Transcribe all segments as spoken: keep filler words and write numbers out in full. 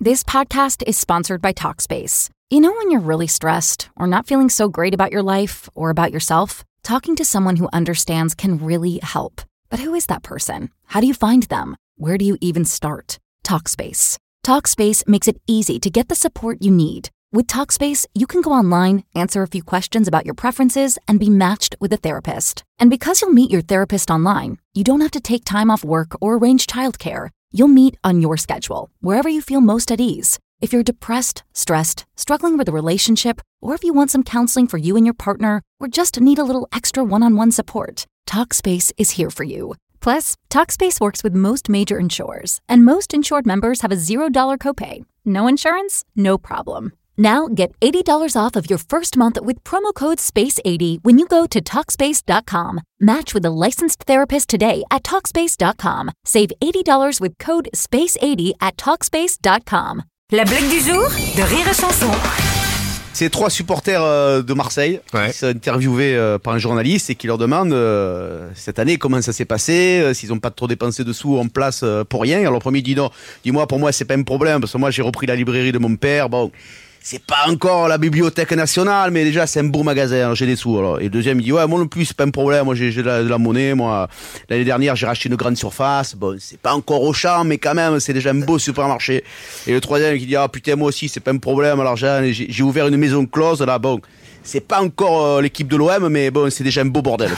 This podcast is sponsored by Talkspace. You know when you're really stressed or not feeling so great about your life or about yourself? Talking to someone who understands can really help. But who is that person? How do you find them? Where do you even start? Talkspace. Talkspace makes it easy to get the support you need. With Talkspace, you can go online, answer a few questions about your preferences, and be matched with a therapist. And because you'll meet your therapist online, you don't have to take time off work or arrange childcare. You'll meet on your schedule, wherever you feel most at ease. If you're depressed, stressed, struggling with a relationship, or if you want some counseling for you and your partner, or just need a little extra one-on-one support, Talkspace is here for you. Plus, Talkspace works with most major insurers, and most insured members have a zero dollars copay. No insurance? No problem. Now get eighty dollars off of your first month with promo code space eighty when you go to Talkspace dot com. Match with a licensed therapist today at Talkspace dot com. Save eighty dollars with code space eighty at Talkspace dot com. La blague du jour de Rire et Chanson. C'est trois supporters euh, de Marseille ouais. qui sont interviewés euh, par un journaliste et qui leur demandent euh, cette année comment ça s'est passé, euh, s'ils n'ont pas trop dépensé de sous en place euh, pour rien. Alors le premier dit non, dis-moi pour moi c'est pas un problème parce que moi j'ai repris la librairie de mon père. Bon, c'est pas encore la Bibliothèque nationale, mais déjà c'est un beau magasin, j'ai des sous. Alors. Et le deuxième il dit ouais moi non plus c'est pas un problème, moi j'ai, j'ai de, la, de la monnaie, moi l'année dernière j'ai racheté une grande surface, bon c'est pas encore Auchan mais quand même c'est déjà un beau supermarché. Et le troisième qui dit ah putain moi aussi c'est pas un problème, alors j'ai, j'ai ouvert une maison close là, bon c'est pas encore euh, l'équipe de l'O M mais bon c'est déjà un beau bordel.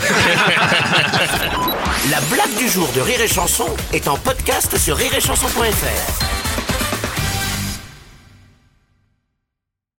La blague du jour de Rire et Chanson est en podcast sur rire et chanson point f r.